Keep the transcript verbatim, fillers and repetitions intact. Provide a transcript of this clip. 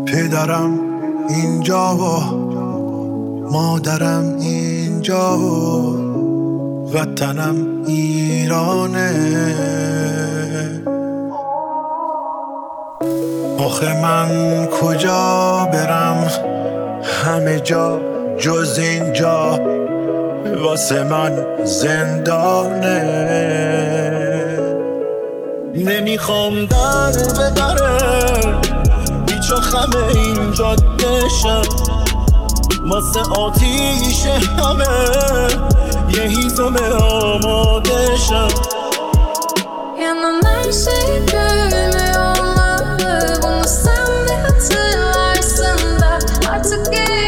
پدرم اینجا و مادرم اینجا و وطنم ایرانه. آخه من کجا برم، همه جا جز اینجا واسه من زندانه. نمیخوام در ببره بیچو خم این جاده شم، واسه آتیش همه یه هیزم آماده شم. Yanım her şey böyle olmalı, bunu sen de hatırlarsın da artık geri